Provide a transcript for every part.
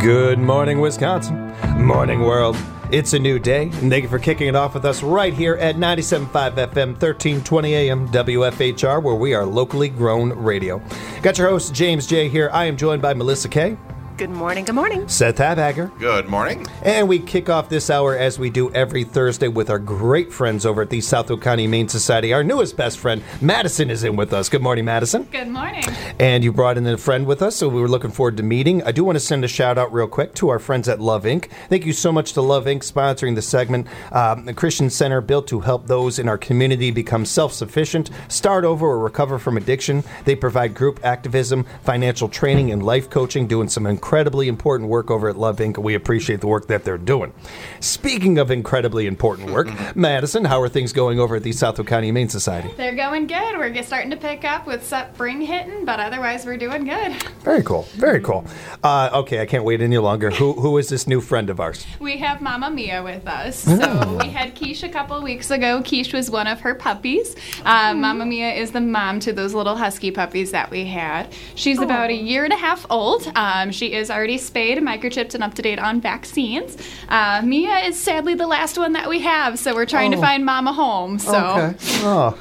Good morning, Wisconsin. Morning, world. It's a new day, and thank you for kicking it off with us right here at 97.5 FM, 1320 AM, WFHR, where we are locally grown radio. Got your host, James J. here. I am joined by Melissa K. Good morning, good morning. Seth Habhager. Good morning. And we kick off this hour as we do every Thursday with our great friends over at the Southfield County Humane Society. Our newest best friend, Madison, is in with us. Good morning, Madison. Good morning. And you brought in a friend with us, so we were looking forward to meeting. I do want to send a shout out real quick to our friends at Love Inc. Thank you so much to Love Inc. sponsoring the segment. The Christian Center built to help those in our community become self-sufficient, start over, or recover from addiction. They provide group activism, financial training, and life coaching, doing some incredibly important work over at Love Inc. We appreciate the work that they're doing. Speaking of incredibly important work, Madison, how are things going over at the Southfield County Humane Society? They're going good. We're starting to pick up with spring hitting, but otherwise we're doing good. Very cool. Very cool. Okay, I can't wait any longer. Who is this new friend of ours? We have Mama Mia with us. So we had Quiche a couple weeks ago. Quiche was one of her puppies. Mama Mia is the mom to those little husky puppies that we had. She's about a year and a half old. She is already spayed, microchipped, and up to date on vaccines. Mia is sadly the last one that we have, so we're trying to find Mama home. So. Okay. Oh.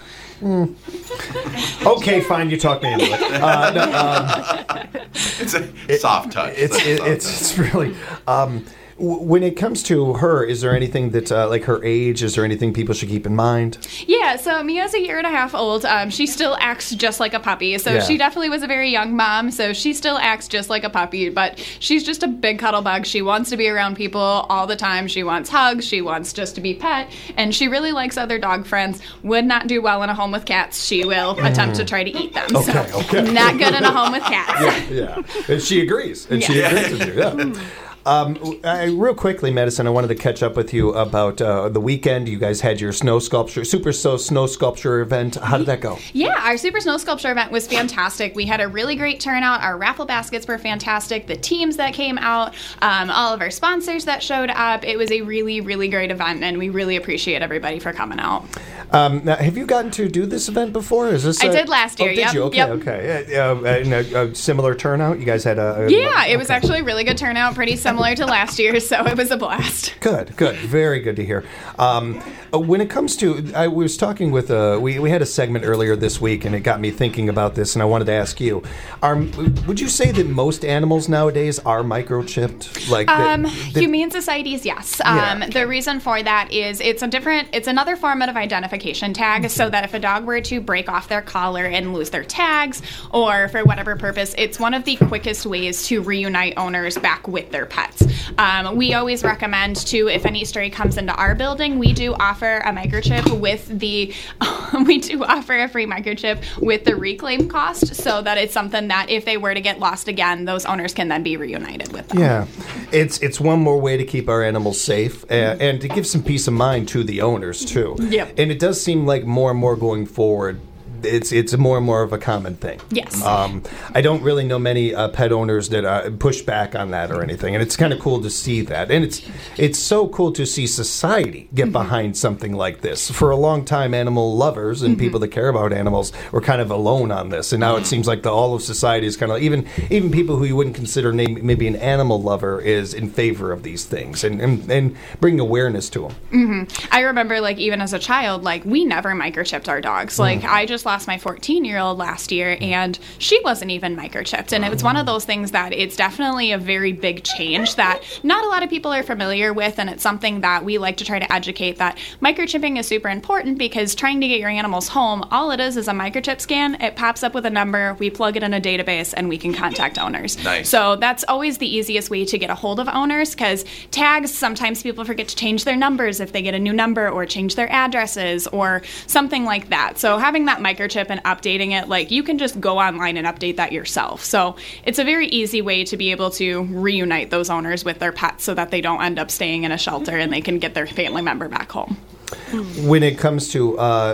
Okay, fine. You talk me into it. It's a soft touch. It's really. When it comes to her, is there anything that, like her age, is there anything people should keep in mind? Yeah, so Mia's a year and a half old. She still acts just like a puppy. So she definitely was a very young mom, so she still acts just like a puppy, but she's just a big cuddle bug. She wants to be around people all the time. She wants hugs. She wants just to be pet, and she really likes other dog friends. Would not do well in a home with cats. She will attempt to try to eat them. Okay. Not good in a home with cats. Yeah. And she agrees. And she agrees with you, yeah. Real quickly, Madison, I wanted to catch up with you about the weekend. You guys had your snow sculpture event. How did that go? Yeah, our Super Snow Sculpture event was fantastic. We had a really great turnout. Our raffle baskets were fantastic. The teams that came out, all of our sponsors that showed up. It was a really, really great event, and we really appreciate everybody for coming out. Now, have you gotten to do this event before? Is this? I did last year. Did you? Okay. A similar turnout. You guys had it was actually a really good turnout. Pretty similar to last year, so it was a blast. Good. Very good to hear. When it comes to, I was talking with, we had a segment earlier this week, and it got me thinking about this, and I wanted to ask you, would you say that most animals nowadays are microchipped? Humane societies, yes. The reason for that is it's another form of identification tag, so that if a dog were to break off their collar and lose their tags, or for whatever purpose, it's one of the quickest ways to reunite owners back with their pets. We always recommend to, if any stray comes into our building, we do offer a microchip with the a free microchip with the reclaim cost, so that it's something that if they were to get lost again, those owners can then be reunited with them. Yeah, it's one more way to keep our animals safe and to give some peace of mind to the owners too. Yep. And it does seem like more and more going forward, it's more and more of a common thing. Yes. I don't really know many pet owners that push back on that or anything, and it's kind of cool to see that. And it's so cool to see society get behind something like this. For a long time, animal lovers and people that care about animals were kind of alone on this, and now it seems like all of society is kind of even people who you wouldn't consider maybe an animal lover is in favor of these things and bringing awareness to them. Mm-hmm. I remember, even as a child, we never microchipped our dogs. I just lost my 14-year-old last year, and she wasn't even microchipped. And it was one of those things that it's definitely a very big change that not a lot of people are familiar with, and it's something that we like to try to educate that microchipping is super important, because trying to get your animals home, all it is a microchip scan. It pops up with a number, we plug it in a database, and we can contact owners. Nice. So that's always the easiest way to get a hold of owners, because tags, sometimes people forget to change their numbers if they get a new number, or change their addresses, or something like that. So having that microchip and updating it, you can just go online and update that yourself. So it's a very easy way to be able to reunite those owners with their pets, so that they don't end up staying in a shelter and they can get their family member back home. When it comes to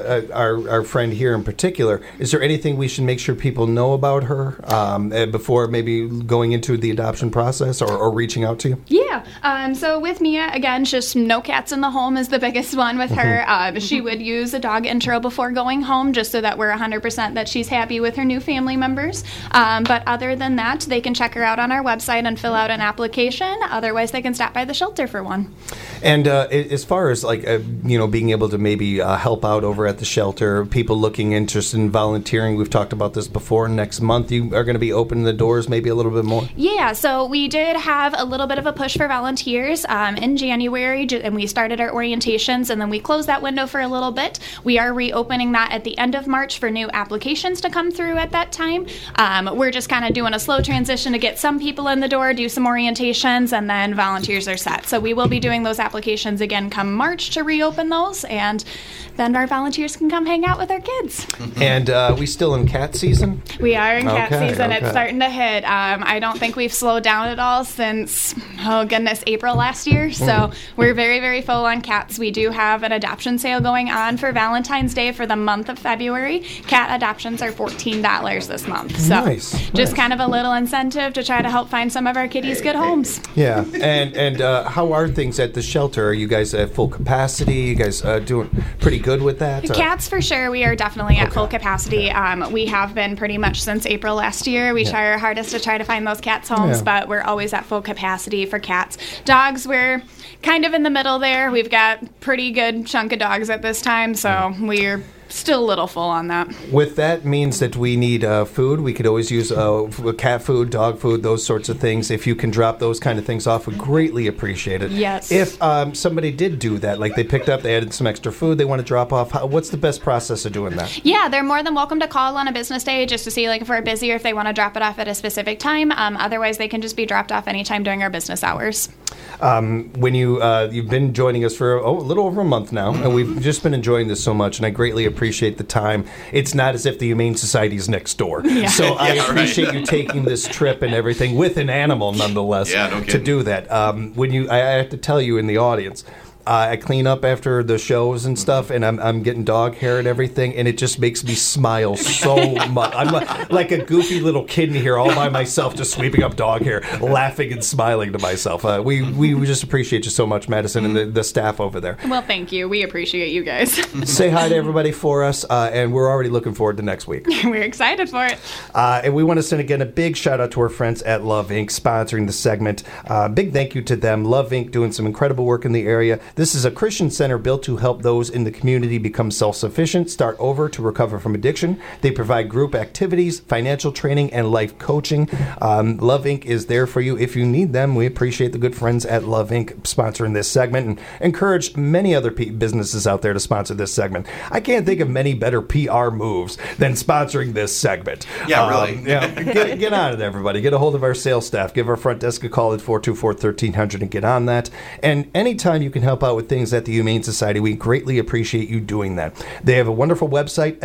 our friend here in particular, is there anything we should make sure people know about her before maybe going into the adoption process or reaching out to you? Yeah. So with Mia, again, just no cats in the home is the biggest one with her. She would use a dog intro before going home just so that we're 100% that she's happy with her new family members. But other than that, they can check her out on our website and fill out an application. Otherwise, they can stop by the shelter for one. And as far as being able to maybe help out over at the shelter, people looking interested in volunteering, we've talked about this before. Next month, you are going to be opening the doors maybe a little bit more. Yeah, so we did have a little bit of a push for volunteers in January, and we started our orientations, and then we closed that window for a little bit. We are reopening that at the end of March for new applications to come through at that time. We're just kind of doing a slow transition to get some people in the door, do some orientations, and then volunteers are set. So we will be doing those applications again come March to reopen those, and then our volunteers can come hang out with our kids. And we still in cat season? We are in cat season. Okay. It's starting to hit. I don't think we've slowed down at all since, April last year. So we're very, very full on cats. We do have an adoption sale going on for Valentine's Day for the month of February. Cat adoptions are $14 this month. So just kind of a little incentive to try to help find some of our kitties good homes. Yeah. And how are things at the shelter? Are you guys at full capacity? You guys doing pretty good with that? Cats, for sure. We are definitely at full capacity. We have been pretty much since April last year. We try our hardest to try to find those cats homes, but we're always at full capacity for cats. Dogs, we're kind of in the middle there. We've got pretty good chunk of dogs at this time, so we're still a little full on that. With that means that we need food. We could always use cat food, dog food, those sorts of things. If you can drop those kind of things off, we greatly appreciate it. Yes. If somebody did do that, like they picked up, they added some extra food, they want to drop off, what's the best process of doing that? Yeah, they're more than welcome to call on a business day just to see if we're busy or if they want to drop it off at a specific time. Otherwise, they can just be dropped off anytime during our business hours. When you've been joining us for a little over a month now, and we've just been enjoying this so much, and I greatly appreciate the time. It's not as if the Humane Society is next door. Yeah. So I appreciate you taking this trip and everything with an animal, nonetheless, to do that. I have to tell you in the audience, I clean up after the shows and stuff, and I'm getting dog hair and everything, and it just makes me smile so much. I'm like a goofy little kid in here all by myself, just sweeping up dog hair, laughing and smiling to myself. We just appreciate you so much, Madison, and the staff over there. Well, thank you. We appreciate you guys. Say hi to everybody for us, and we're already looking forward to next week. We're excited for it. And we want to send, again, a big shout-out to our friends at Love Inc. sponsoring the segment. Big thank you to them. Love Inc. doing some incredible work in the area. This is a Christian center built to help those in the community become self-sufficient, start over, to recover from addiction. They provide group activities, financial training, and life coaching. Love Inc. is there for you if you need them. We appreciate the good friends at Love Inc. sponsoring this segment and encourage many other businesses out there to sponsor this segment. I can't think of many better PR moves than sponsoring this segment. Yeah, really. Get on it, everybody. Get a hold of our sales staff. Give our front desk a call at 424-1300 and get on that. And anytime you can help out with things at the Humane Society, we greatly appreciate you doing that. They have a wonderful website,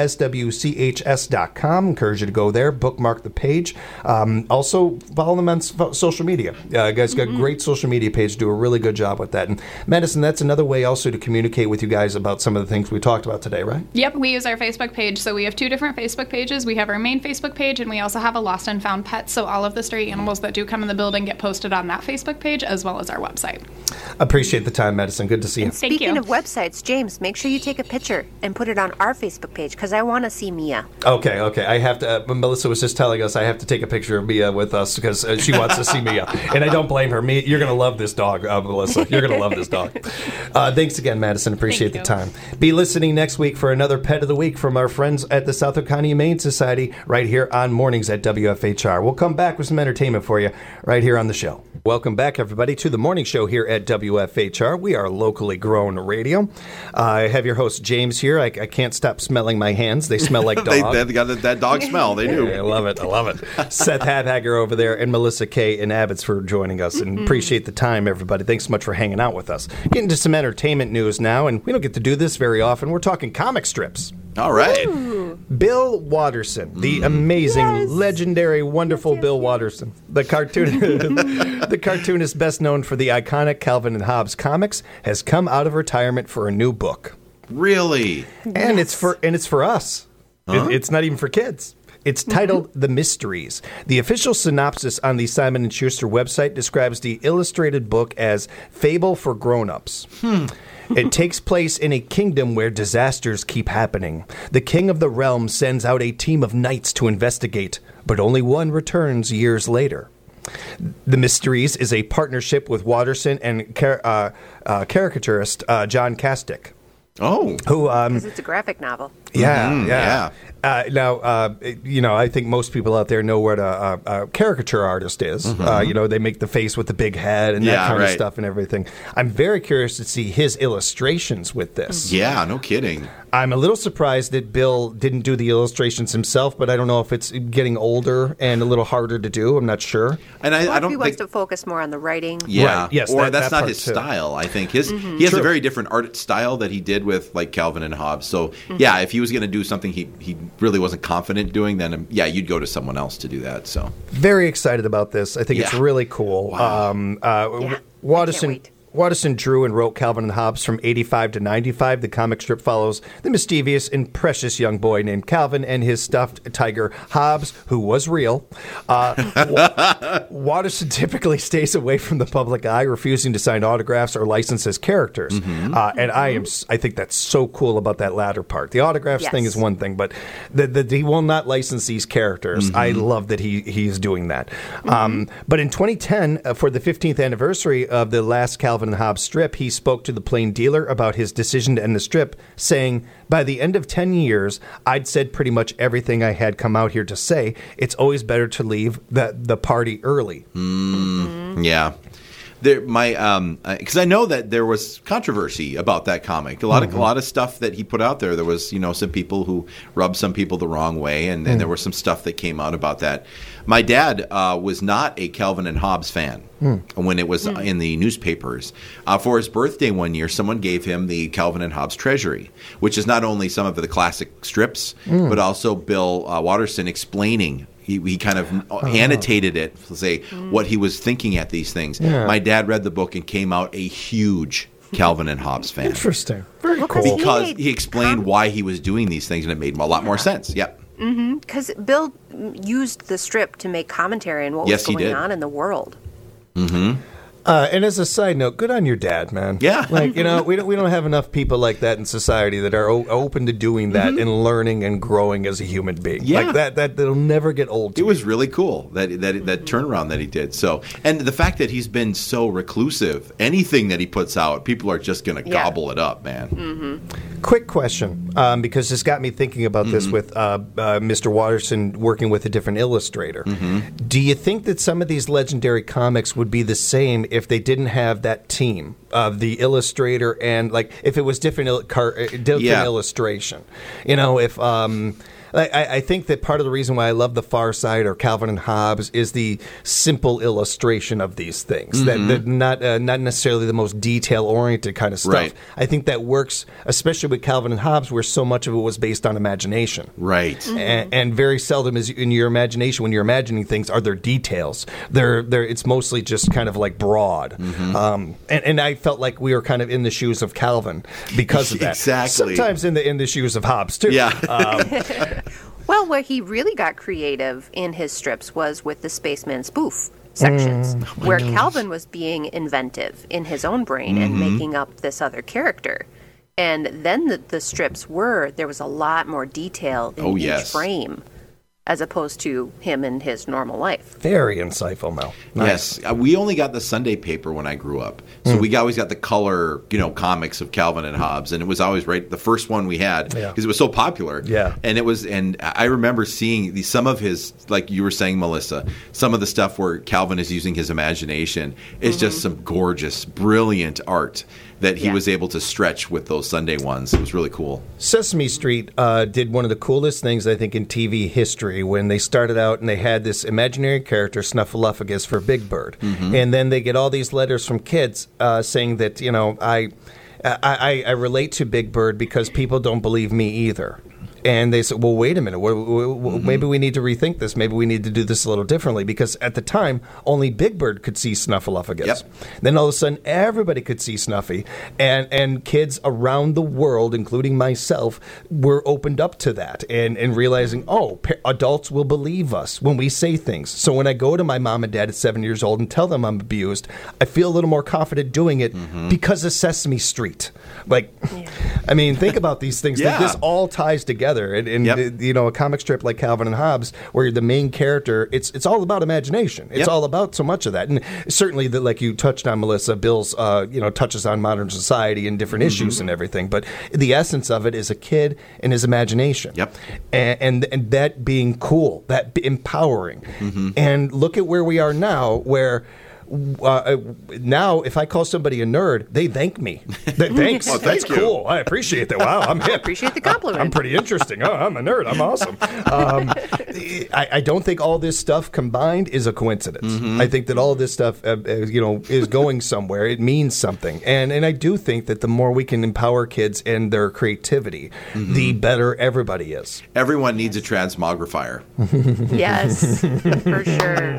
swchs.com. Encourage you to go there, bookmark the page. Also, follow them on social media. Guys got a great social media page, do a really good job with that. And Madison, that's another way also to communicate with you guys about some of the things we talked about today, right? Yep, we use our Facebook page. So we have two different Facebook pages. We have our main Facebook page, and we also have a Lost and Found Pets. So all of the stray animals that do come in the building get posted on that Facebook page as well as our website. Appreciate the time, Madison. Good to see you. And speaking of websites, James, make sure you take a picture and put it on our Facebook page because I want to see Mia. Okay. I have to. Melissa was just telling us I have to take a picture of Mia with us because she wants to see Mia, and I don't blame her. Mia, you're going to love this dog, Melissa. You're going to love this dog. Thanks again, Madison. Appreciate the time. Be listening next week for another Pet of the Week from our friends at the Southwick County Humane Society right here on Mornings at WFHR. We'll come back with some entertainment for you right here on the show. Welcome back, everybody, to the morning show here at WFHR. We are locally grown radio. I have your host, James, here. I can't stop smelling my hands. They smell like dog. They got that dog smell. They do. I love it. Seth Hadhager over there and Melissa Kay in Abbotsford joining us. And appreciate the time, everybody. Thanks so much for hanging out with us. Getting to some entertainment news now, and we don't get to do this very often. We're talking comic strips. All right. Ooh. Bill Watterson, the amazing, legendary, wonderful Bill Watterson, the cartoonist best known for the iconic Calvin and Hobbes comics, has come out of retirement for a new book. Really? And it's for us. It's not even for kids. It's titled The Mysteries. The official synopsis on the Simon & Schuster website describes the illustrated book as fable for grown-ups. It takes place in a kingdom where disasters keep happening. The king of the realm sends out a team of knights to investigate, but only one returns years later. The Mysteries is a partnership with Watterson and caricaturist John Castick. Oh. Who? Because it's a graphic novel. Yeah. Now, I think most people out there know what a caricature artist is. They make the face with the big head and that kind of stuff and everything. I'm very curious to see his illustrations with this. Yeah, no kidding. I'm a little surprised that Bill didn't do the illustrations himself, but I don't know if it's getting older and a little harder to do. I'm not sure. And I don't he think wants to focus more on the writing. Yeah, right. Yes, or that's not part his too. style. I think he has a very different art style that he did with like Calvin and Hobbes. So yeah, if he was going to do something he really wasn't confident doing, then you'd go to someone else to do that. So very excited about this. I think it's really cool. Wow. I can't wait. Watterson drew and wrote Calvin and Hobbes from 85 to 95. The comic strip follows the mischievous and precious young boy named Calvin and his stuffed tiger Hobbes, who was real. Watterson typically stays away from the public eye, refusing to sign autographs or license his characters. And I think that's so cool about that latter part. The autographs thing is one thing, but he will not license these characters. I love that he's doing that. But in 2010, for the 15th anniversary of the last Calvin and Hobbes strip, he spoke to the Plain Dealer about his decision to end the strip, saying, "By the end of 10 years, I'd said pretty much everything I had come out here to say. It's always better to leave the party early." Yeah. Because I know that there was controversy about that comic. A lot of stuff that he put out there. There was some people who rubbed some people the wrong way, and there was some stuff that came out about that. My dad was not a Calvin and Hobbes fan when it was in the newspapers. For his birthday one year, someone gave him the Calvin and Hobbes Treasury, which is not only some of the classic strips, but also Bill Watterson explaining. He kind of annotated it to say what he was thinking at these things. Yeah. My dad read the book and came out a huge Calvin and Hobbes fan. Interesting. Very cool. Because he explained why he was doing these things, and it made a lot more sense. Yep. Because Bill used the strip to make commentary on what was going on in the world. And as a side note, good on your dad, man. Yeah. Like, we don't have enough people like that in society that are open to doing that and learning and growing as a human being. Yeah. Like that'll never get old to It was really cool, that turnaround that he did. So, and the fact that he's been so reclusive, anything that he puts out, people are just going to gobble it up, man. Quick question, because this got me thinking about this with Mr. Watterson working with a different illustrator. Do you think that some of these legendary comics would be the same if they didn't have that team of the illustrator and like if it was different illustration? If I think that part of the reason why I love The Far Side or Calvin and Hobbes is the simple illustration of these things. That not necessarily the most detail-oriented kind of stuff. Right. I think that works, especially with Calvin and Hobbes, where so much of it was based on imagination. Right. And very seldom is in your imagination, when you're imagining things, are there details. It's mostly just kind of like broad. And I felt like we were kind of in the shoes of Calvin because of that. Exactly. Sometimes in the shoes of Hobbes, too. Yeah. Well, where he really got creative in his strips was with the Spaceman spoof sections, where Calvin was being inventive in his own brain and making up this other character. And then the strips there was a lot more detail in each frame, as opposed to him in his normal life. Very insightful, Mel. Nice. Yes. We only got the Sunday paper when I grew up. So we always got the color, comics of Calvin and Hobbes. And it was always the first one we had because it was so popular. Yeah. And I remember seeing some of his, like you were saying, Melissa, some of the stuff where Calvin is using his imagination is just some gorgeous, brilliant art that he was able to stretch with those Sunday ones. It was really cool. Sesame Street did one of the coolest things, I think, in TV history when they started out and they had this imaginary character, Snuffleupagus, for Big Bird. And then they get all these letters from kids saying that, I relate to Big Bird because people don't believe me either. And they said, well, wait a minute. Maybe we need to rethink this. Maybe we need to do this a little differently. Because at the time, only Big Bird could see Snuffleupagus. Yep. Then all of a sudden, everybody could see Snuffy. And kids around the world, including myself, were opened up to that. And realizing, adults will believe us when we say things. So when I go to my mom and dad at 7 years old and tell them I'm abused, I feel a little more confident doing it because of Sesame Street. I mean, think about these things. Yeah. This all ties together. And a comic strip like Calvin and Hobbes, where the main character, it's all about imagination. It's all about so much of that. And certainly, like you touched on, Melissa, Bill's, touches on modern society and different issues and everything. But the essence of it is a kid and his imagination. Yep. And that being cool, that empowering. And look at where we are now, where now if I call somebody a nerd, they thank me. Thanks. That's cool. I appreciate that. Wow, I'm hip. I appreciate the compliment. I'm pretty interesting. Oh, I'm a nerd. I'm awesome. I don't think all this stuff combined is a coincidence. I think that all of this stuff, is going somewhere. It means something. And I do think that the more we can empower kids and their creativity, the better everybody is. Everyone needs a transmogrifier. Yes, for sure.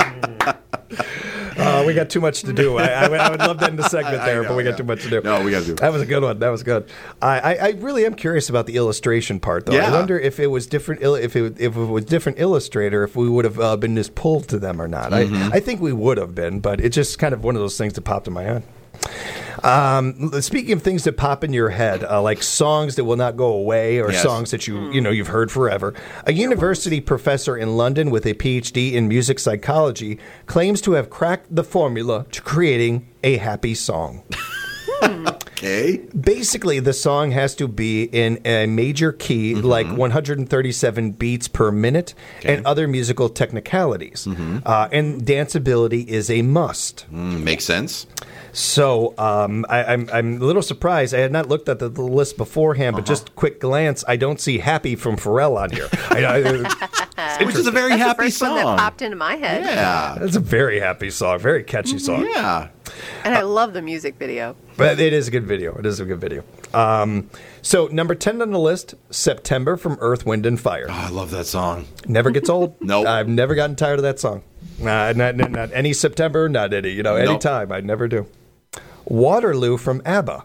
We got too much to do. I would love to end the segment there, but we got too much to do. No, we got to do it. That was a good one. That was good. I really am curious about the illustration part, though. Yeah. I wonder if it was different. If it was different illustrator, if we would have been just pulled to them or not. I think we would have been, but it's just kind of one of those things that popped in my head. Speaking of things that pop in your head, like songs that will not go away or songs that you've heard forever, a university professor in London with a PhD in music psychology claims to have cracked the formula to creating a happy song. Okay. Basically, the song has to be in a major key, like 137 beats per minute, and other musical technicalities. And danceability is a must. Makes sense. So I'm a little surprised. I had not looked at the list beforehand, but just quick glance, I don't see "Happy" from Pharrell on here. Which is a very That's happy the first song. one that popped into my head. Yeah. It's a very happy song, very catchy song. Yeah. And I love the music video. But it is a good video. It is a good video. So number 10 on the list, "September" from Earth, Wind, and Fire. Oh, I love that song. Never gets old. Nope. I've never gotten tired of that song. Not any September, not any, any time. I never do. "Waterloo" from ABBA.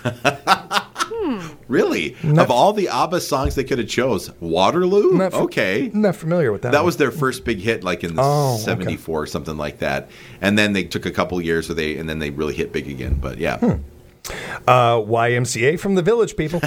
Really? Of all the ABBA songs they could have chose, Waterloo? Okay. I'm not familiar with that. That one. was their first big hit, like in the 74 or something like that. And then they took a couple years, and then they really hit big again. But yeah. YMCA from The Village People.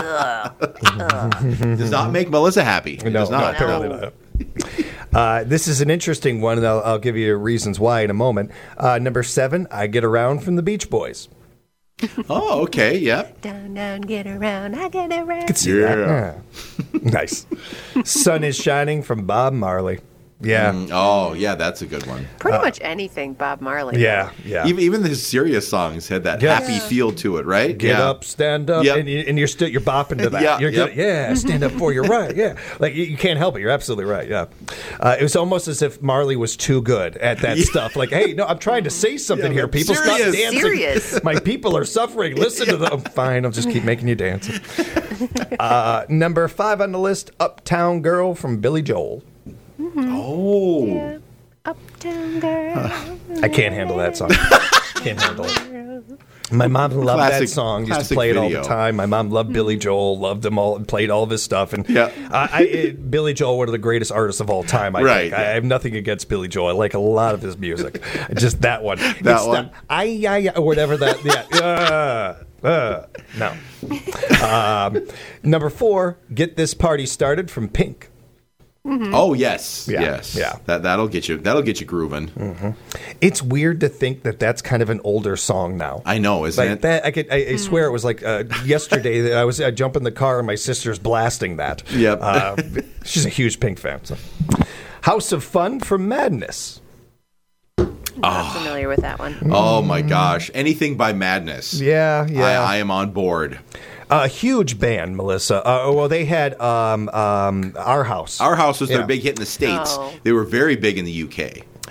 Does not make Melissa happy. It does not. apparently not. This is an interesting one, and I'll give you reasons why in a moment. Number 7, "I Get Around" from the Beach Boys. Oh, okay. Yep. Down, down, get around, I get around. Could see that. Yeah. Nice. "Sun Is Shining" from Bob Marley. Yeah. Oh, yeah, that's a good one. Pretty much anything Bob Marley. Yeah. Even the serious songs had that happy feel to it, right? Get up, stand up, Yep. and you're bopping to that. You're good. Yeah, stand up for your right. Yeah, like you can't help it. You're absolutely right. Yeah, it was almost as if Marley was too good at that stuff. Like, hey, no, I'm trying to say something here. People, stop dancing. Serious. My people are suffering. Listen to them. Fine, I'll just keep making you dance. Number 5 on the list, "Uptown Girl" from Billy Joel. Oh. Yeah. Uptown Girl. I can't handle that song. Can't handle it. My mom loved that song. Used to play it all the time. My mom loved Billy Joel, loved him all, and played all of his stuff. And Billy Joel, one of the greatest artists of all time. I think. I have nothing against Billy Joel. I like a lot of his music. Just that one. That one. Or whatever that. Yeah. No. Number 4, "Get This Party Started" from Pink. Oh yes, Yeah, yes. yeah. That'll get you grooving. It's weird to think that that's kind of an older song now. I know, isn't Like it? that, I swear it was like yesterday that I jump in the car and my sister's blasting that. Yep. She's a huge Pink fan. So. "House of Fun" from Madness. Not familiar with that one. Oh my gosh! Anything by Madness. Yeah. I am on board. A huge band, Melissa. Well, they had Our House. Our House was their big hit in the States. Oh. They were very big in the UK.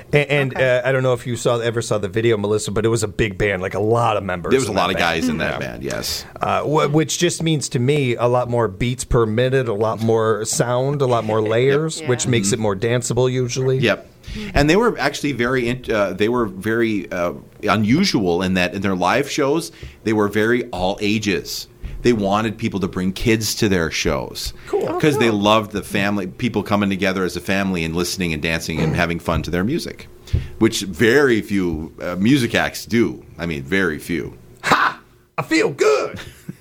And I don't know if you ever saw the video, Melissa, but it was a big band, like a lot of members. There was a lot of band. guys in that band, yes. Which just means to me a lot more beats per minute, a lot more sound, a lot more layers, which makes it more danceable usually. Yep. And they were actually very unusual in that in their live shows, they were very all ages. They wanted people to bring kids to their shows. Cool. Because they loved the family, people coming together as a family and listening and dancing and having fun to their music, which very few music acts do. I mean, very few. Ha! I feel good.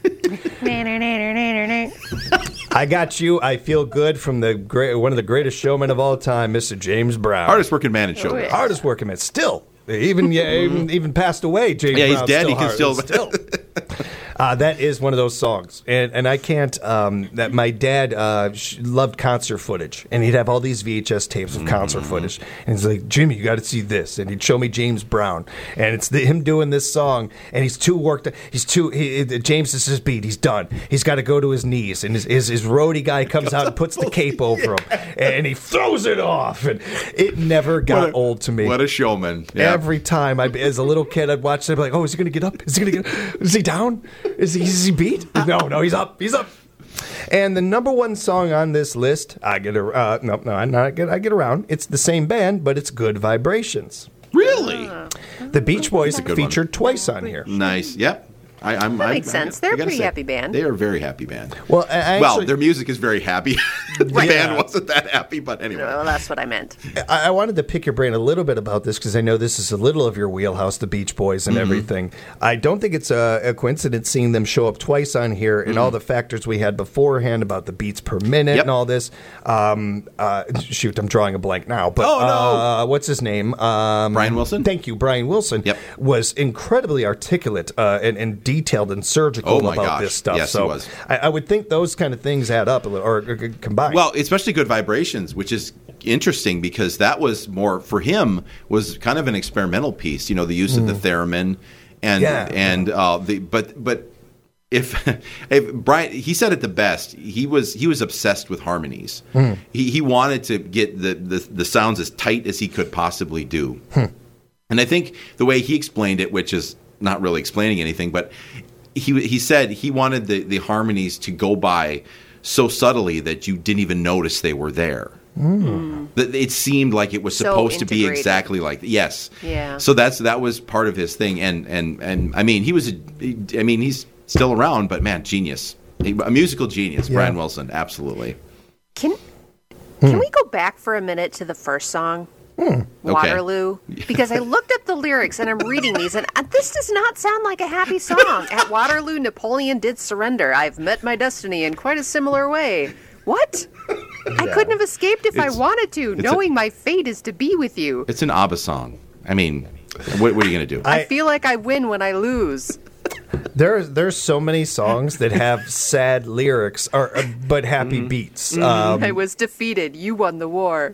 I got you. I feel good from one of the greatest showmen of all time, Mr. James Brown. Hardest working man in show business. Hardest working man. Still. Even passed away, James Brown. Yeah, he's dead. He can still. That is one of those songs, and I can't. That my dad loved concert footage, and he'd have all these VHS tapes of concert footage, and he's like, "Jimmy, you got to see this," and he'd show me James Brown, and it's him doing this song, and he's too worked. James is his beat. He's done. He's got to go to his knees, and his roadie guy comes out and puts the cape over him, and he throws it off, and it never got old to me. What a showman! Yeah. Every time, as a little kid, I'd watch it. I'd be like, "Oh, is he going to get up? Is he going to get? Is he down? Is he beat? No, he's up. He's up." And the number one song on this list, I get around. It's the same band, but it's Good Vibrations. Really? The Beach Boys featured twice on here. Nice. Yep. That makes sense. They're a pretty happy band. They are a very happy band. Well, their music is very happy. The band wasn't that happy, but anyway. Well, that's what I meant. I wanted to pick your brain a little bit about this because I know this is a little of your wheelhouse, the Beach Boys and everything. I don't think it's a coincidence seeing them show up twice on here and all the factors we had beforehand about the beats per minute and all this. Shoot, I'm drawing a blank now. But what's his name? Brian Wilson? Thank you, Brian Wilson. Yep. Was incredibly articulate and detailed and surgical about this stuff. Yes, so he was. I would think those kind of things add up or combine. Well, especially Good Vibrations, which is interesting because that was more for him was kind of an experimental piece. You know, the use of the theremin but if Brian, he said it the best. He was obsessed with harmonies. He wanted to get the sounds as tight as he could possibly do. And I think the way he explained it, which is not really explaining anything, but he said he wanted the harmonies to go by so subtly that you didn't even notice they were there. That it seemed like it was supposed to be exactly like yes. Yeah. So that was part of his thing, and I mean he's still around, but man, genius, a musical genius, Brian Wilson, absolutely. Can we go back for a minute to the first song? Waterloo, because I looked up the lyrics and I'm reading these, and this does not sound like a happy song. At Waterloo, Napoleon did surrender. I've met my destiny in quite a similar way. What? I couldn't have escaped if I wanted to, knowing my fate is to be with you. It's an ABBA song. I mean, what are you going to do? I feel like I win when I lose. There's so many songs that have sad lyrics, but happy beats. I was defeated. You won the war.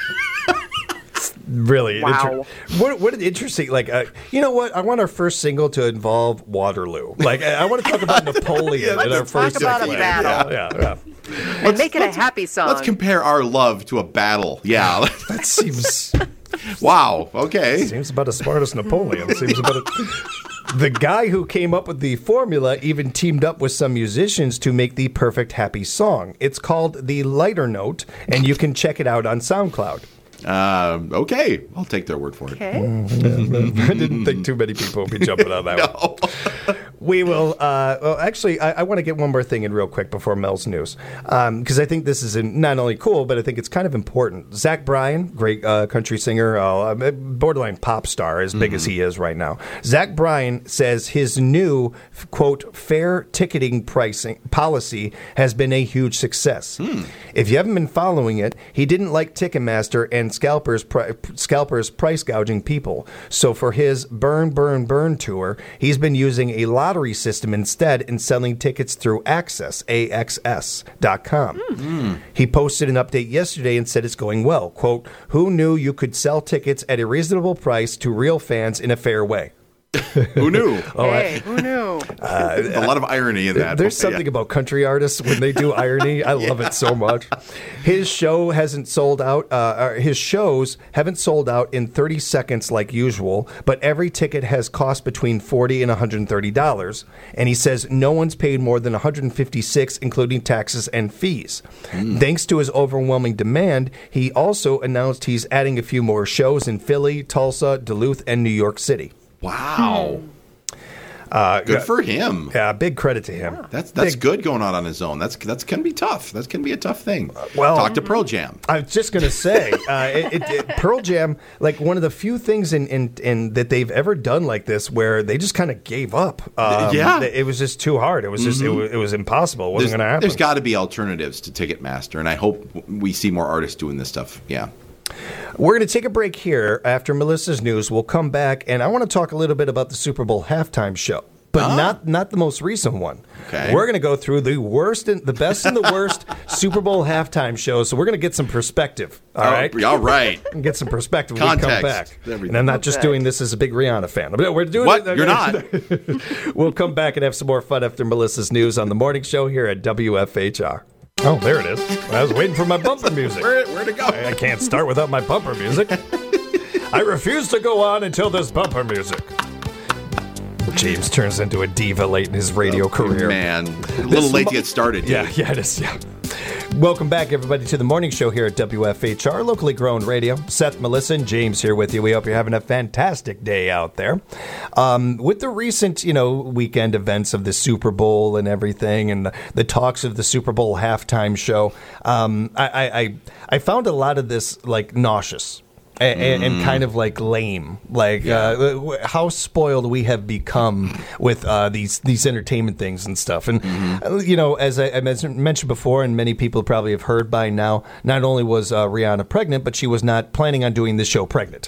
Really, wow. What an interesting, you know what? I want our first single to involve Waterloo. I want to talk about Napoleon in our first single. Let's talk about a battle. Yeah. And make it a happy song. Let's compare our love to a battle. Yeah. That seems... Wow, okay. Seems about as smart as Napoleon. Seems about the guy who came up with the formula even teamed up with some musicians to make the perfect happy song. It's called The Lighter Note, and you can check it out on SoundCloud. Okay. I'll take their word for it. Okay. I didn't think too many people would be jumping on that one. We will, actually, I want to get one more thing in real quick before Mel's news, because I think this is not only cool, but I think it's kind of important. Zach Bryan, great country singer, borderline pop star, as big as he is right now. Zach Bryan says his new, quote, fair ticketing pricing policy has been a huge success. If you haven't been following it, he didn't like Ticketmaster and scalpers price gouging people. So for his Burn, Burn, Burn tour, he's been using a lottery system instead and selling tickets through Access, AXS.com. He posted an update yesterday and said it's going well. Quote, who knew you could sell tickets at a reasonable price to real fans in a fair way? Who knew? Who knew? A lot of irony in that. There's something about country artists when they do irony. I love it so much. His show hasn't sold out. His shows haven't sold out in 30 seconds like usual, but every ticket has cost between $40 and $130. And he says no one's paid more than $156, including taxes and fees. Thanks to his overwhelming demand, he also announced he's adding a few more shows in Philly, Tulsa, Duluth, and New York City. Wow. Good for him. Yeah, big credit to him. That's good going on his own. That's can be tough. That's can be a tough thing. Well, talk to Pearl Jam. I was just going to say, Pearl Jam, like one of the few things in that they've ever done like this where they just kind of gave up. It was just too hard. It was just it was impossible. It wasn't going to happen. There's got to be alternatives to Ticketmaster, and I hope we see more artists doing this stuff. Yeah. We're going to take a break here after Melissa's news. We'll come back, and I want to talk a little bit about the Super Bowl halftime show, but not the most recent one. Okay. We're going to go through the worst and the best and the worst Super Bowl halftime shows, so we're going to get some perspective. All right? All right. And get some perspective when we come back. Everything. And I'm not just doing this as a big Rihanna fan. We're doing what? it. You're not. We'll come back and have some more fun after Melissa's news on the morning show here at WFHR. Oh, there it is. I was waiting for my bumper music. Where'd it go? I can't start without my bumper music. I refuse to go on until there's bumper music. James turns into a diva late in his radio career. Man, a little late to get started. Yeah, it is. Yeah. Welcome back, everybody, to the morning show here at WFHR, locally grown radio. Seth, Melissa, and James here with you. We hope you're having a fantastic day out there. With the recent, weekend events of the Super Bowl and everything, and the talks of the Super Bowl halftime show, I found a lot of this nauseous. And kind of lame, how spoiled we have become with these entertainment things and stuff. And as I mentioned before, and many people probably have heard by now, not only was Rihanna pregnant, but she was not planning on doing the show pregnant.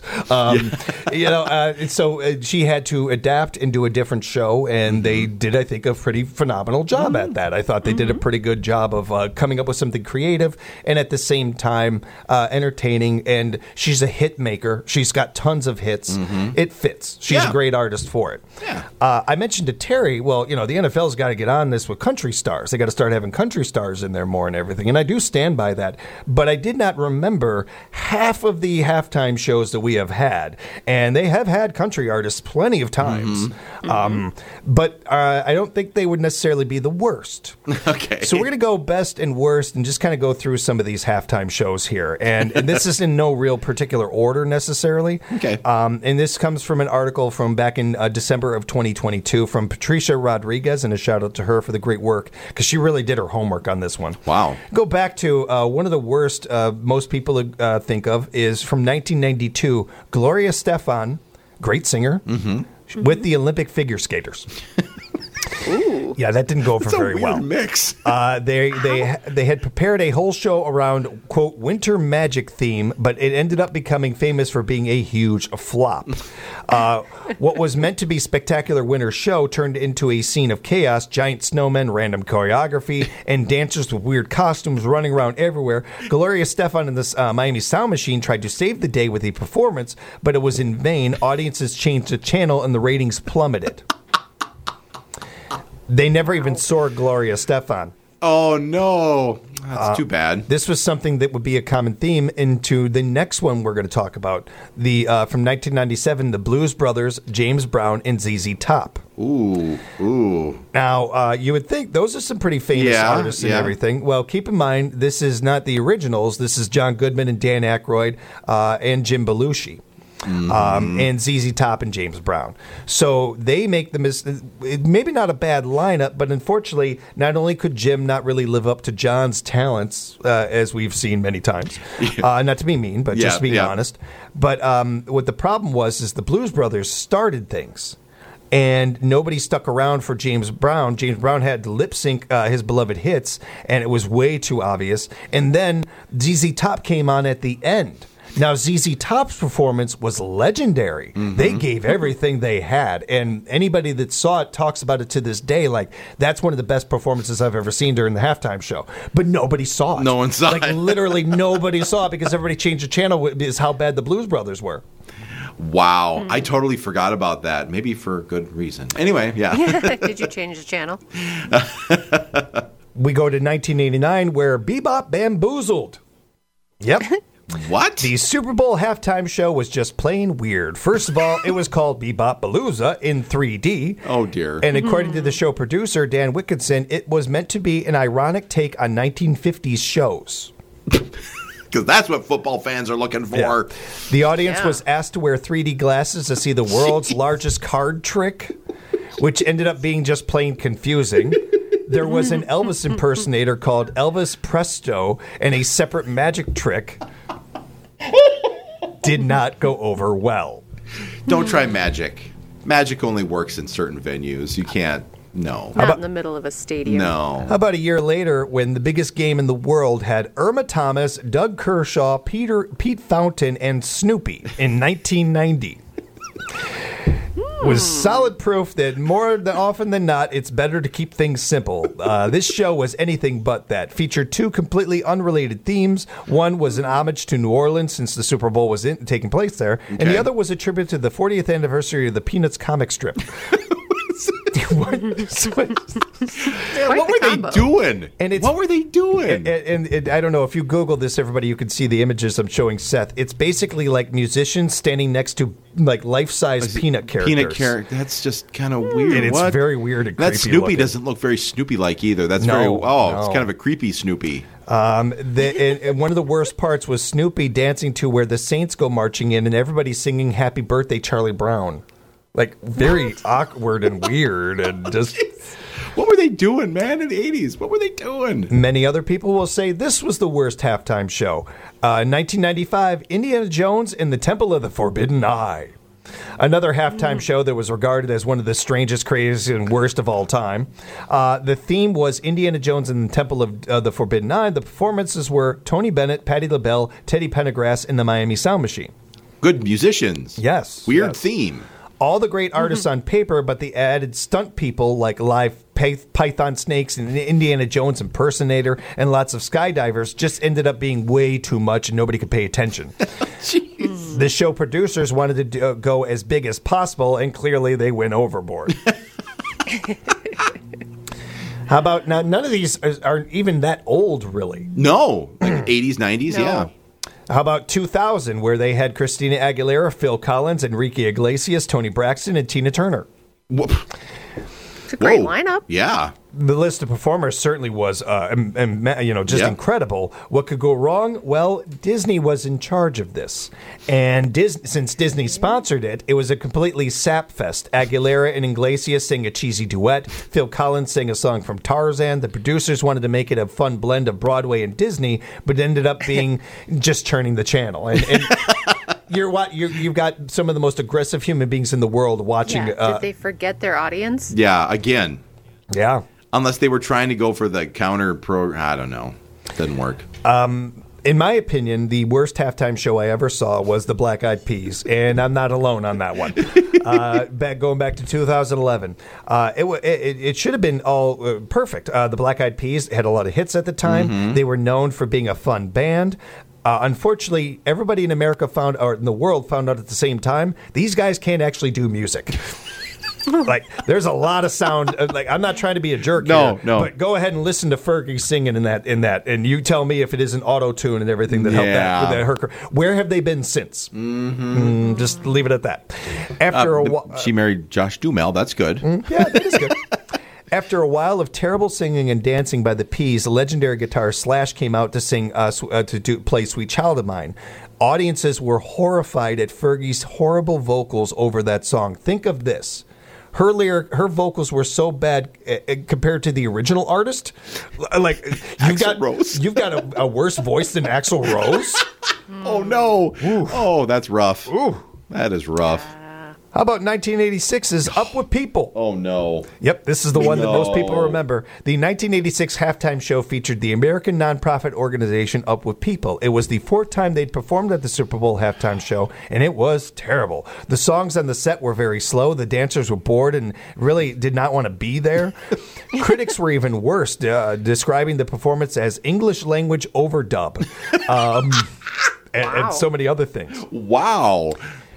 So she had to adapt and do a different show, and they did, I think, a pretty phenomenal job at that. I thought they did a pretty good job of coming up with something creative and at the same time entertaining. And she's a hit maker. She's got tons of hits. It fits. She's a great artist for it. Yeah. I mentioned to Terry, the NFL's got to get on this with country stars. They got to start having country stars in there more and everything. And I do stand by that. But I did not remember half of the halftime shows that we have had. And they have had country artists plenty of times. But I don't think they would necessarily be the worst. Okay. So we're going to go best and worst and just kind of go through some of these halftime shows here. And this is in no real particular order necessarily. Okay. And this comes from an article from back in December of 2022 from Patricia Rodriguez, and a shout out to her for the great work because she really did her homework on this one. Wow. Go back to one of the worst most people think of is from 1992, Gloria Estefan, great singer, with the Olympic figure skaters. Ooh. Yeah, that didn't go over very well. Mix. They had prepared a whole show around, quote, winter magic theme, but it ended up becoming famous for being a huge flop. What was meant to be spectacular winter show turned into a scene of chaos, giant snowmen, random choreography, and dancers with weird costumes running around everywhere. Gloria Estefan and the Miami Sound Machine tried to save the day with a performance, but it was in vain. Audiences changed the channel and the ratings plummeted. They never even saw Gloria Estefan. Oh, no. That's too bad. This was something that would be a common theme into the next one we're going to talk about. The from 1997, the Blues Brothers, James Brown, and ZZ Top. Ooh. Now, you would think those are some pretty famous artists and everything. Well, keep in mind, this is not the originals. This is John Goodman and Dan Aykroyd and Jim Belushi. And ZZ Top and James Brown. So they make maybe not a bad lineup, but unfortunately, not only could Jim not really live up to John's talents, as we've seen many times, not to be mean, but just being honest. But what the problem was is the Blues Brothers started things. And nobody stuck around for James Brown. James Brown had to lip sync his beloved hits, and it was way too obvious. And then ZZ Top came on at the end. Now, ZZ Top's performance was legendary. They gave everything they had, and anybody that saw it talks about it to this day. Like, that's one of the best performances I've ever seen during the halftime show. But nobody saw it. No one saw it. Like, literally nobody saw it because everybody changed the channel is how bad the Blues Brothers were. Wow. I totally forgot about that. Maybe for good reason. Anyway, yeah. Did you change the channel? We go to 1989 where Bebop Bamboozled. Yep. What? The Super Bowl halftime show was just plain weird. First of all, it was called Bebop Palooza in 3D. Oh, dear. And according to the show producer, Dan Wilkinson, it was meant to be an ironic take on 1950s shows. Because that's what football fans are looking for. Yeah. The audience was asked to wear 3D glasses to see the world's largest card trick, which ended up being just plain confusing. There was an Elvis impersonator called Elvis Presto, and a separate magic trick did not go over well. Don't try magic. Magic only works in certain venues. You can't. No. Not in the middle of a stadium. No. How about a year later when the biggest game in the world had Irma Thomas, Doug Kershaw, Pete Fountain, and Snoopy in 1990? Was solid proof that more often than not, it's better to keep things simple. This show was anything but that. Featured two completely unrelated themes. One was an homage to New Orleans since the Super Bowl was taking place there, and the other was a tribute to the 40th anniversary of the Peanuts comic strip. What were they doing? What were they doing? And I don't know, if you Google this, everybody, you can see the images I'm showing Seth. It's basically like musicians standing next to like life-size peanut characters. Peanut character. That's just kind of weird. And it's very weird and creepy. That Snoopy looking. doesn't look very Snoopy-like either. That's it's kind of a creepy Snoopy. And one of the worst parts was Snoopy dancing to Where the Saints Go Marching In, and everybody singing Happy Birthday, Charlie Brown. Like, very awkward and weird, and just... What were they doing, man, in the 80s? What were they doing? Many other people will say this was the worst halftime show. In 1995, Indiana Jones and the Temple of the Forbidden Eye. Another halftime show that was regarded as one of the strangest, craziest, and worst of all time. The theme was Indiana Jones and the Temple of the Forbidden Eye. The performances were Tony Bennett, Patti LaBelle, Teddy Pendergrass, and the Miami Sound Machine. Good musicians. Yes. Weird theme. All the great artists on paper, but the added stunt people like live python snakes and an Indiana Jones impersonator and lots of skydivers just ended up being way too much and nobody could pay attention. The show producers wanted to go as big as possible, and clearly they went overboard. How about now? None of these are even that old, really. No, like 80s, 90s, yeah. How about 2000, where they had Christina Aguilera, Phil Collins, Enrique Iglesias, Tony Braxton, and Tina Turner? It's a great lineup. Yeah. The list of performers certainly was, just incredible. What could go wrong? Well, Disney was in charge of this. And since Disney sponsored it, it was a completely sap fest. Aguilera and Iglesias sang a cheesy duet. Phil Collins sang a song from Tarzan. The producers wanted to make it a fun blend of Broadway and Disney, but it ended up being just turning the channel. And you've got some of the most aggressive human beings in the world watching. Yeah. Did they forget their audience? Yeah, again. Yeah. Unless they were trying to go for the counter I don't know. Doesn't work. In my opinion, the worst halftime show I ever saw was the Black Eyed Peas, and I'm not alone on that one. Going back to 2011, it should have been all perfect. The Black Eyed Peas had a lot of hits at the time. Mm-hmm. They were known for being a fun band. Unfortunately, everybody in America in the world found out at the same time, these guys can't actually do music. Like, there's a lot of sound. Like, I'm not trying to be a jerk here, but go ahead and listen to Fergie singing in that, and you tell me if it isn't auto-tune and everything that helped that. Where have they been since? Mm-hmm. Just leave it at that. After a while, she married Josh Duhamel. That's good. Yeah, that is good. After a while of terrible singing and dancing by the Peas, the legendary guitarist Slash came out to sing play "Sweet Child of Mine." Audiences were horrified at Fergie's horrible vocals over that song. Think of this. Her vocals were so bad compared to the original artist. Like, you've got a worse voice than Axl Rose. Oh no! Ooh. Oh, that's rough. Ooh. That is rough. How about 1986's Up With People? Oh, no. Yep, this is the one that most people remember. The 1986 halftime show featured the American nonprofit organization Up With People. It was the fourth time they'd performed at the Super Bowl halftime show, and it was terrible. The songs on the set were very slow. The dancers were bored and really did not want to be there. Critics were even worse, describing the performance as English language overdub. And so many other things. Wow.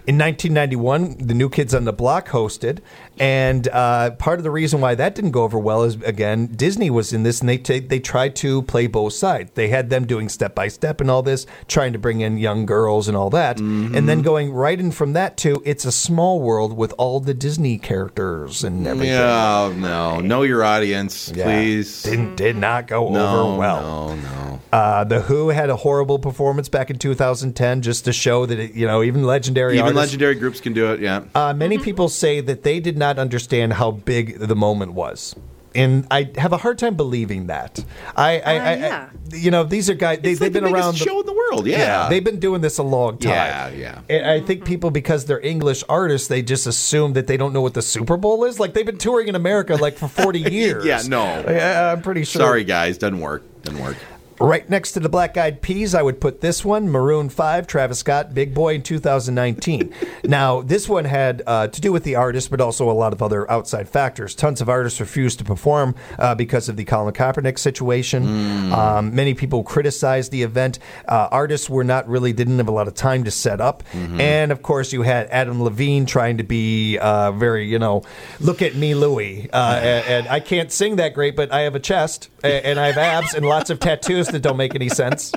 In 1991, the New Kids on the Block hosted, and part of the reason why that didn't go over well is, again, Disney was in this, and they tried to play both sides. They had them doing Step by Step and all this, trying to bring in young girls and all that, and then going right in from that to It's a Small World with all the Disney characters and everything. Yeah, no. Know your audience, please. Did not go over well. No. The Who had a horrible performance back in 2010, just to show that even legendary artists, legendary groups can do it. Yeah. Many people say that they did not understand how big the moment was. And I have a hard time believing that. These are guys. They've been the around. Biggest show in the world. Yeah, they've been doing this a long time. Yeah. And I think people, because they're English artists, they just assume that they don't know what the Super Bowl is. Like, they've been touring in America for 40 years. Yeah, no. I'm pretty sure. Sorry, guys, doesn't work. Right next to the Black Eyed Peas, I would put this one, Maroon 5, Travis Scott, Big Boy in 2019. Now, this one had to do with the artist, but also a lot of other outside factors. Tons of artists refused to perform because of the Colin Kaepernick situation. Many people criticized the event. Artists didn't have a lot of time to set up. And, of course, you had Adam Levine trying to be very, look at me, Louie. And I can't sing that great, but I have a chest, and I have abs, and lots of tattoos that don't make any sense.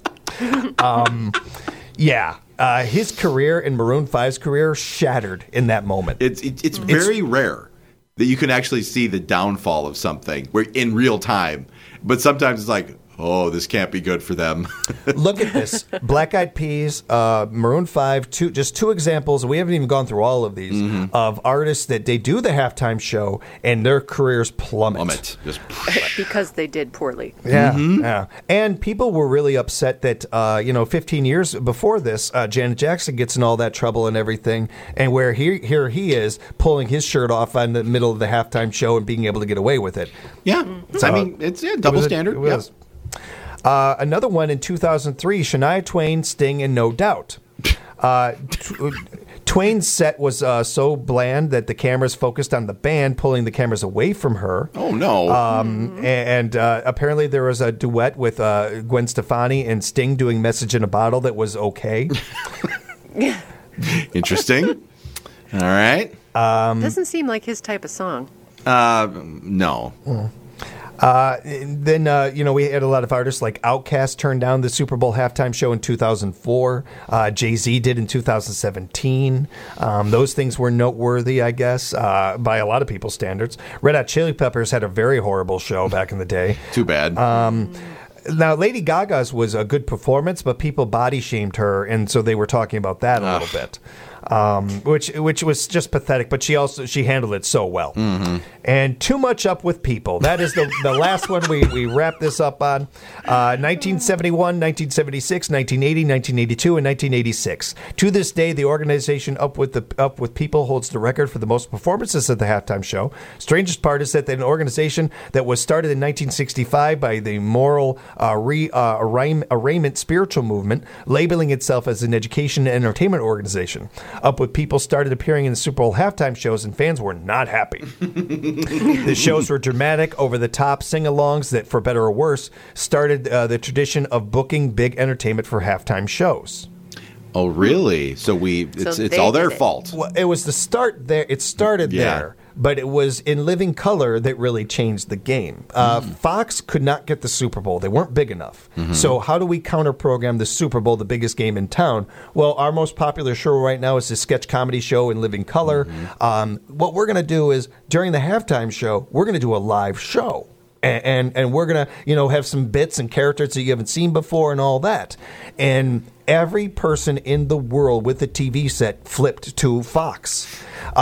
His career and Maroon 5's career shattered in that moment. It's very rare that you can actually see the downfall of something in real time. But sometimes it's like, oh, this can't be good for them. Look at this. Black Eyed Peas, Maroon 5, just two examples. We haven't even gone through all of these, of artists that they do the halftime show and their careers plummet. Because they did poorly. Yeah. And people were really upset that, 15 years before this, Janet Jackson gets in all that trouble and everything, and where here he is pulling his shirt off in the middle of the halftime show and being able to get away with it. Yeah. It's double standard. It was. Another one in 2003, Shania Twain, Sting, and No Doubt. Twain's set was so bland that the cameras focused on the band, pulling the cameras away from her. Oh, no. And apparently there was a duet with Gwen Stefani and Sting doing Message in a Bottle that was okay. Interesting. All right. Doesn't seem like his type of song. No. Then we had a lot of artists like Outkast turned down the Super Bowl halftime show in 2004. Jay-Z did in 2017. Those things were noteworthy, I guess, by a lot of people's standards. Red Hot Chili Peppers had a very horrible show back in the day. Too bad. Now, Lady Gaga's was a good performance, but people body shamed her, and so they were talking about that a little bit. Which was just pathetic, but she handled it so well. And too much up with people. That is the last one we wrap this up on. 1971, 1976, 1980, 1982, and 1986. To this day, the organization Up with People holds the record for the most performances at the halftime show. Strangest part is that an organization that was started in 1965 by the Moral Arraignment Spiritual Movement, labeling itself as an education and entertainment organization. Up with People started appearing in the Super Bowl halftime shows, and fans were not happy. The shows were dramatic, over-the-top sing-alongs that, for better or worse, started the tradition of booking big entertainment for halftime shows. Oh, really? So it's all their fault. Well, it was the start there. It started there. But it was In Living Color that really changed the game. Fox could not get the Super Bowl. They weren't big enough. So how do we counter-program the Super Bowl, the biggest game in town? Well, our most popular show right now is the sketch comedy show In Living Color. What we're going to do is, during the halftime show, we're going to do a live show. And we're going to, have some bits and characters that you haven't seen before and all that. And every person in the world with a TV set flipped to Fox.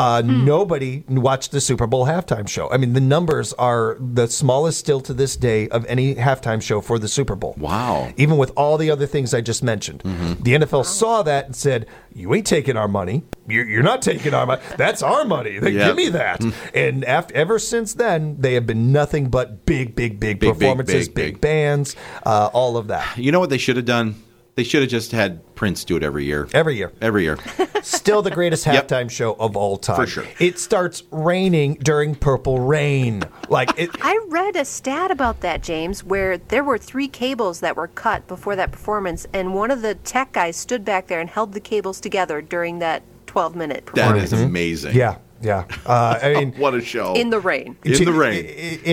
Nobody watched the Super Bowl halftime show. I mean, the numbers are the smallest still to this day of any halftime show for the Super Bowl. Wow. Even with all the other things I just mentioned. The NFL saw that and said, you ain't taking our money. You're not taking our money. That's our money. Give me that. And ever since then, they have been nothing but big performances, big bands, all of that. You know what they should have done? They should have just had Prince do it every year. Every year. Still the greatest halftime show of all time. For sure. It starts raining during Purple Rain. I read a stat about that, James, where there were 3 cables that were cut before that performance, and one of the tech guys stood back there and held the cables together during that 12-minute That performance. is amazing. Yeah. I mean, What a show. In the rain. In the rain.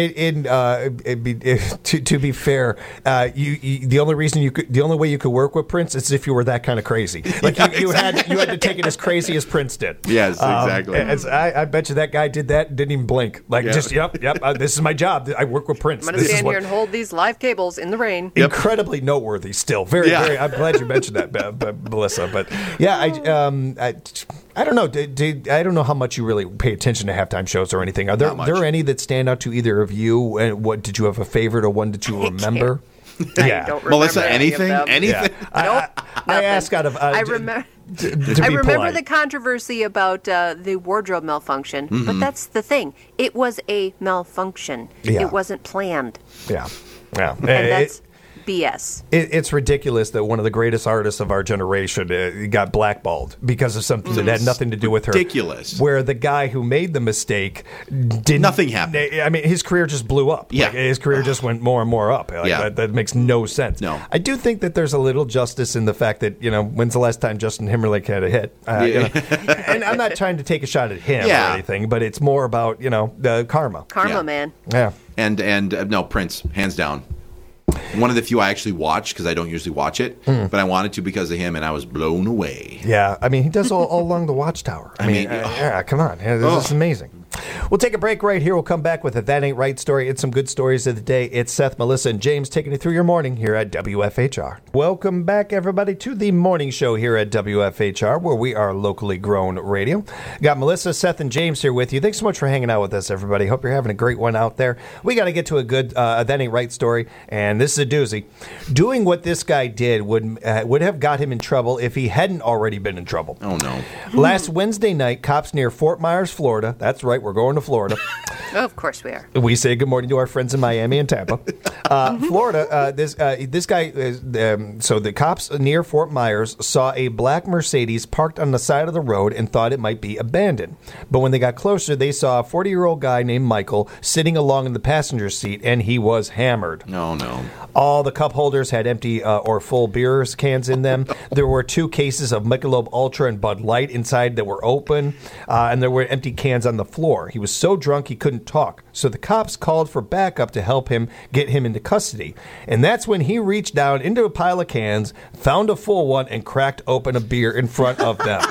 To be fair, the only way you could work with Prince is if you were that kind of crazy. Like you had to take it as crazy as Prince did. Yes, exactly. I bet you that guy did that and didn't even blink. Like just yep. This is my job. I work with Prince. I'm going to stand here and hold these live cables in the rain. Incredibly noteworthy still. Very. I'm glad you mentioned that, Melissa. But yeah, I don't know. I don't know how much you really pay attention to halftime shows or anything. Are there any that stand out to either of you? And what did you have a favorite or one that you remember? I don't remember Melissa, any of anything? them. Anything? I ask out of. I remember the controversy about the wardrobe malfunction, but that's the thing. It was a malfunction. Yeah. It wasn't planned. Yeah. And that's BS. It's ridiculous that one of the greatest artists of our generation got blackballed because of something that had nothing to do with her. Ridiculous. Where the guy who made the mistake didn't. Nothing happened. I mean, his career just blew up. Yeah. Like, his career just went more and more up. That makes no sense. No. I do think that there's a little justice in the fact that, when's the last time Justin Timberlake had a hit? And I'm not trying to take a shot at him or anything, but it's more about, the karma. Karma, man. Yeah. And no, Prince, hands down. One of the few I actually watched because I don't usually watch it, but I wanted to because of him, and I was blown away. Yeah, I mean, he does all along the Watchtower. I mean, come on. This is amazing. We'll take a break right here. We'll come back with a That Ain't Right story. It's some good stories of the day. It's Seth, Melissa, and James taking you through your morning here at WFHR. Welcome back, everybody, to the morning show here at WFHR, where we are locally grown radio. Got Melissa, Seth, and James here with you. Thanks so much for hanging out with us, everybody. Hope you're having a great one out there. We got to get to a good That Ain't Right story, and this is a doozy. Doing what this guy did would have got him in trouble if he hadn't already been in trouble. Oh, no. Last Wednesday night, cops near Fort Myers, Florida. That's right, we're going to Florida. Of course we are. We say good morning to our friends in Miami and Tampa. Florida, this guy, so the cops near Fort Myers saw a black Mercedes parked on the side of the road and thought it might be abandoned. But when they got closer, they saw a 40-year-old guy named Michael sitting along in the passenger seat, and he was hammered. No. All the cup holders had empty or full beer cans in them. There were 2 cases of Michelob Ultra and Bud Light inside that were open, and there were empty cans on the floor. He was so drunk he couldn't talk, so the cops called for backup to help him get him into custody. And that's when he reached down into a pile of cans, found a full one, and cracked open a beer in front of them.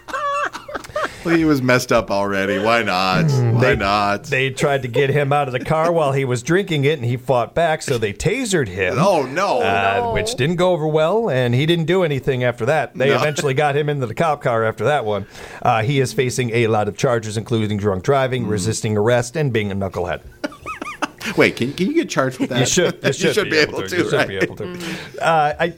He was messed up already. Why not? Why not? They tried to get him out of the car while he was drinking it, and he fought back, so they tasered him. Oh, no. Which didn't go over well, and he didn't do anything after that. They eventually got him into the cop car after that one. He is facing a lot of charges, including drunk driving, resisting arrest, and being a knucklehead. Wait, can you get charged with that? You should be able to. You should be able to.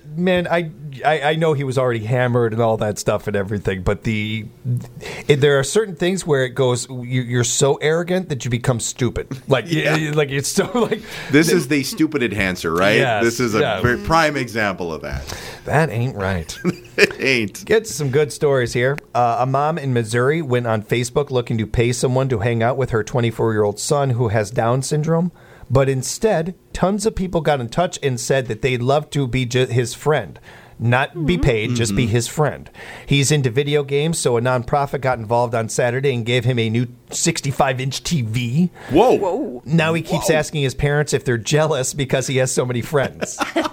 I know he was already hammered and all that stuff and everything, but there are certain things where it goes. You're so arrogant that you become stupid. It's so like. This is the stupid enhancer, right? Yes, this is a very prime example of that. That ain't right. It ain't. Get some good stories here. A mom in Missouri went on Facebook looking to pay someone to hang out with her 24-year-old son who has Down syndrome. But instead, tons of people got in touch and said that they'd love to be his friend. Not be paid, just be his friend. He's into video games, so a nonprofit got involved on Saturday and gave him a new 65-inch TV. Whoa. Now he keeps asking his parents if they're jealous because he has so many friends.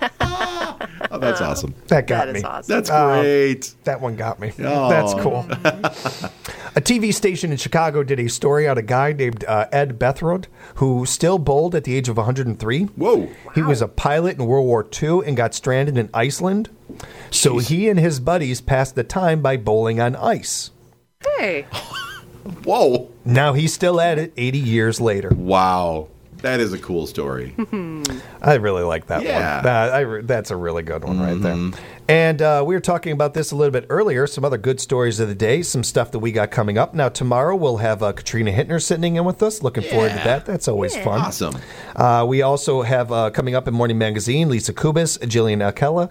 Oh, that's awesome. That got me. That is awesome. That's great. That one got me. Oh. That's cool. A TV station in Chicago did a story on a guy named Ed Bethrod, who still bowled at the age of 103. Whoa. He was a pilot in World War II and got stranded in Iceland. So he and his buddies passed the time by bowling on ice. Hey. Whoa. Now he's still at it 80 years later. Wow. That is a cool story. I really like that one. That's a really good one right there. And we were talking about this a little bit earlier, some other good stories of the day, some stuff that we got coming up. Now, tomorrow we'll have Katrina Hittner sitting in with us. Looking forward to that. That's always fun. Awesome. We also have coming up in Morning Magazine, Lisa Kubis, Jillian Alcala.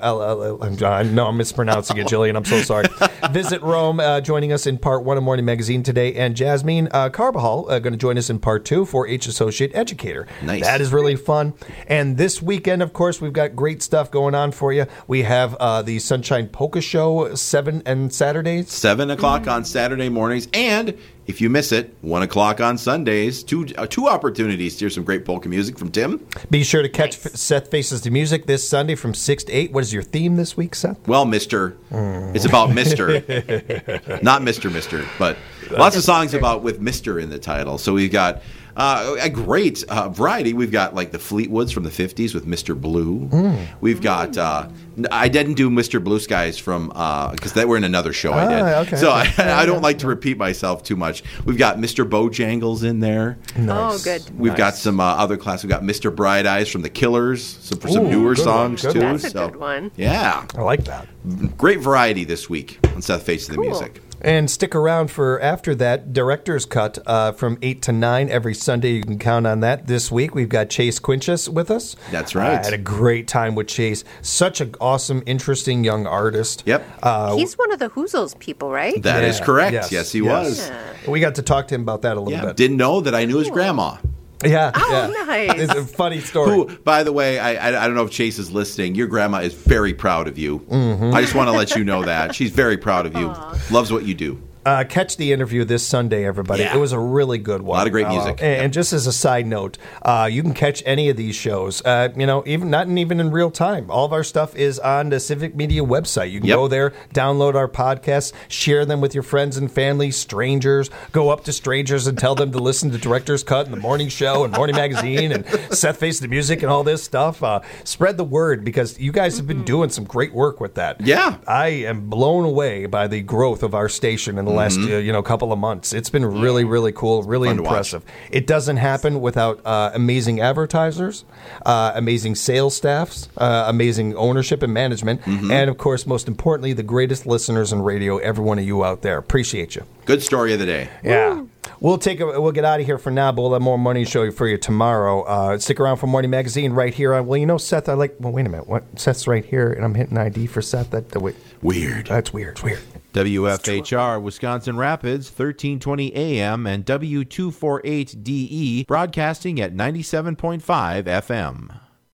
I'm mispronouncing it, Jillian. I'm so sorry. Visit Rome joining us in part 1 of Morning Magazine today. And Jasmine Carbajal going to join us in part 2, 4-H Associate Educator. Nice. That is really fun. And this weekend, of course, we've got great stuff going on for you. We have have the Sunshine Polka Show 7 and Saturdays. 7 o'clock on Saturday mornings, and if you miss it, 1 o'clock on Sundays. Two opportunities to hear some great polka music from Tim. Be sure to catch Seth Faces the Music this Sunday from 6 to 8. What is your theme this week, Seth? Well, Mister. It's about Mister. Not Mister, but lots of songs with Mister in the title. So we've got a great variety. We've got like the Fleetwoods from the 50s with Mr. Blue. We've got, I didn't do Mr. Blue Skies from, because we're in another show I did. Okay, so okay. I don't like to repeat myself too much. We've got Mr. Bojangles in there. Nice. Oh, good. We've got some other classics. We've got Mr. Bright Eyes from the Killers, for some newer songs too. That's a good one. Yeah. I like that. Great variety this week on Seth Faces the Music. And stick around for after that Director's Cut from 8 to 9 every Sunday. You can count on that. This week we've got Chase Quinchas with us. That's right. I had a great time with Chase. Such an awesome, interesting young artist. Yep. He's one of the Hoozles people, right? That is correct. Yes, he was. Yeah. We got to talk to him about that a little bit. Didn't know that I knew his grandma. Yeah. Oh, nice. It's a funny story. Who, by the way, I don't know if Chase is listening. Your grandma is very proud of you. I just want to let you know that. She's very proud of you. Loves what you do. Catch the interview this Sunday, everybody. Yeah. It was a really good one. A lot of great music. And just as a side note, you can catch any of these shows, even not even in real time. All of our stuff is on the Civic Media website. You can go there, download our podcasts, share them with your friends and family, strangers. Go up to strangers and tell them to listen to Director's Cut and The Morning Show and Morning Magazine and Seth Face the Music and all this stuff. Spread the word because you guys have been doing some great work with that. Yeah. I am blown away by the growth of our station in the last couple of months. It's been really, really cool, really impressive. It doesn't happen without amazing advertisers, amazing sales staffs, amazing ownership and management, and of course, most importantly, the greatest listeners in radio. Every one of you out there, appreciate you. Good story of the day. Yeah. We'll get out of here for now, but we'll have more Morning Show for you tomorrow. Stick around for Morning Magazine right here on, Seth, wait a minute. What? Seth's right here, and I'm hitting ID for Seth. Weird. That's weird. It's weird. WFHR, Wisconsin Rapids, 1320 AM and W248DE, broadcasting at 97.5 FM.